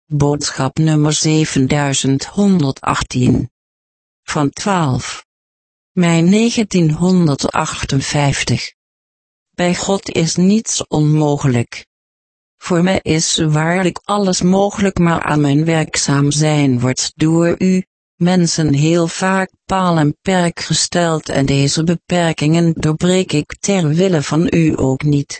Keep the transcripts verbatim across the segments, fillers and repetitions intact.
Boodschap nummer zevenduizendhonderdachttien. Van twaalf mei negentienhonderdachtenvijftig. Bij God is niets onmogelijk. Voor mij is waarlijk alles mogelijk, maar aan mijn werkzaam zijn wordt door u, mensen, heel vaak paal en perk gesteld, en deze beperkingen doorbreek ik ter wille van u ook niet.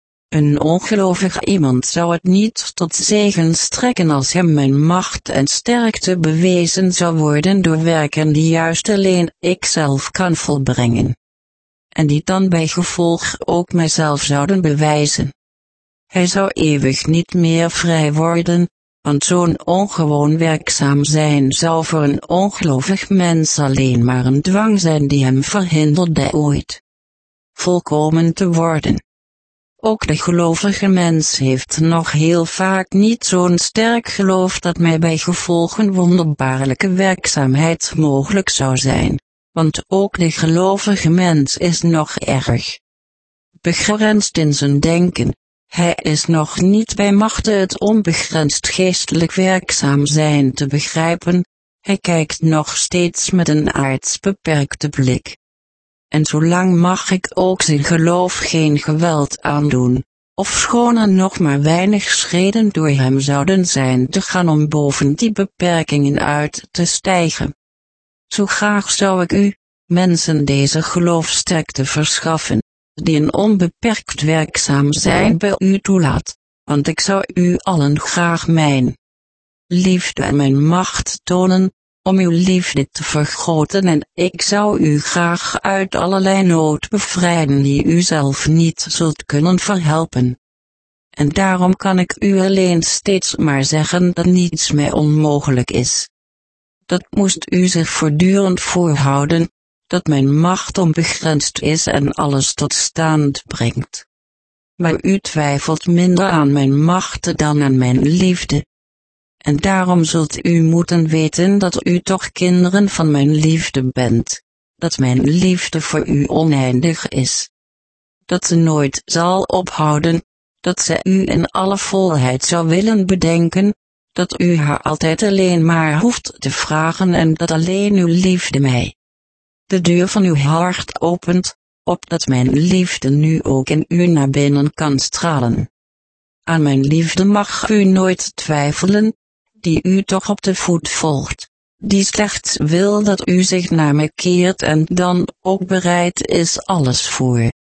Een ongelovig iemand zou het niet tot zegen strekken als hem mijn macht en sterkte bewezen zou worden door werken die juist alleen ikzelf kan volbrengen. En die dan bij gevolg ook mijzelf zouden bewijzen. Hij zou eeuwig niet meer vrij worden, want zo'n ongewoon werkzaam zijn zou voor een ongelovig mens alleen maar een dwang zijn die hem verhinderde ooit volkomen te worden. Ook de gelovige mens heeft nog heel vaak niet zo'n sterk geloof dat mij bij gevolg een wonderbaarlijke werkzaamheid mogelijk zou zijn, want ook de gelovige mens is nog erg begrensd in zijn denken. Hij is nog niet bij machte het onbegrensd geestelijk werkzaam zijn te begrijpen, hij kijkt nog steeds met een aards beperkte blik. En zolang mag ik ook zijn geloof geen geweld aandoen, ofschoon er nog maar weinig schreden door hem zouden zijn te gaan om boven die beperkingen uit te stijgen. Zo graag zou ik u, mensen, deze geloofsterkte verschaffen, die een onbeperkt werkzaam zijn bij u toelaat, want ik zou u allen graag mijn liefde en mijn macht tonen, om uw liefde te vergroten, en ik zou u graag uit allerlei nood bevrijden die u zelf niet zult kunnen verhelpen. En daarom kan ik u alleen steeds maar zeggen dat niets mij onmogelijk is. Dat moest u zich voortdurend voorhouden, dat mijn macht onbegrensd is en alles tot stand brengt. Maar u twijfelt minder aan mijn macht dan aan mijn liefde. En daarom zult u moeten weten dat u toch kinderen van mijn liefde bent, dat mijn liefde voor u oneindig is. Dat ze nooit zal ophouden, dat ze u in alle volheid zou willen bedenken, dat u haar altijd alleen maar hoeft te vragen en dat alleen uw liefde mij de deur van uw hart opent, opdat mijn liefde nu ook in u naar binnen kan stralen. Aan mijn liefde mag u nooit twijfelen, die u toch op de voet volgt, die slechts wil dat u zich naar mij keert en dan ook bereid is alles voor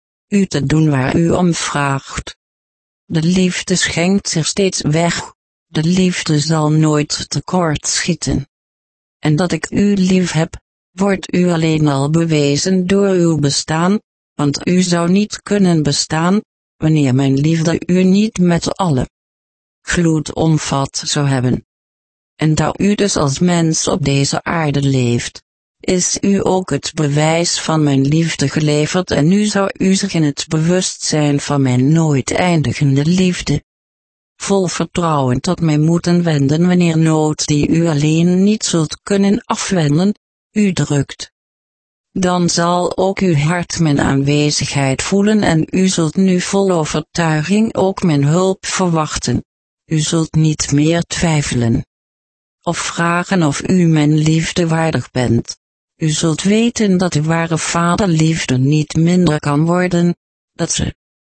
u te doen waar u om vraagt. De liefde schenkt zich steeds weg, de liefde zal nooit tekort schieten. En dat ik u lief heb, wordt u alleen al bewezen door uw bestaan, want u zou niet kunnen bestaan, wanneer mijn liefde u niet met alle gloed omvat zou hebben. En dat u dus als mens op deze aarde leeft, is u ook het bewijs van mijn liefde geleverd, en nu zou u zich in het bewustzijn van mijn nooit eindigende liefde vol vertrouwen tot mij moeten wenden wanneer nood die u alleen niet zult kunnen afwenden, u drukt. Dan zal ook uw hart mijn aanwezigheid voelen en u zult nu vol overtuiging ook mijn hulp verwachten. U zult niet meer twijfelen of vragen of u mijn liefde waardig bent. U zult weten dat de ware vaderliefde niet minder kan worden, dat ze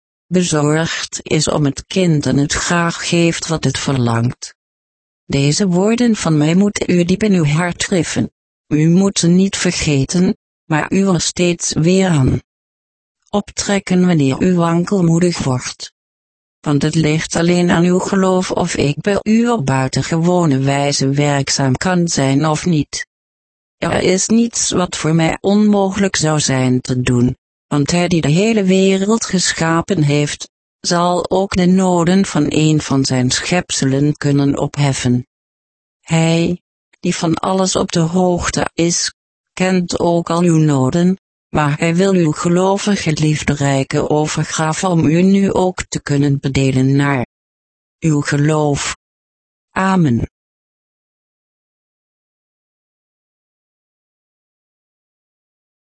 bezorgd is om het kind en het graag geeft wat het verlangt. Deze woorden van mij moeten u diep in uw hart griffen. U moet ze niet vergeten, maar u er steeds weer aan optrekken wanneer u wankelmoedig wordt. Want het ligt alleen aan uw geloof of ik bij u op buitengewone wijze werkzaam kan zijn of niet. Er is niets wat voor mij onmogelijk zou zijn te doen, want hij die de hele wereld geschapen heeft, zal ook de noden van een van zijn schepselen kunnen opheffen. Hij, die van alles op de hoogte is, kent ook al uw noden, maar hij wil uw gelovige liefderijke overgave om u nu ook te kunnen bedelen naar uw geloof. Amen.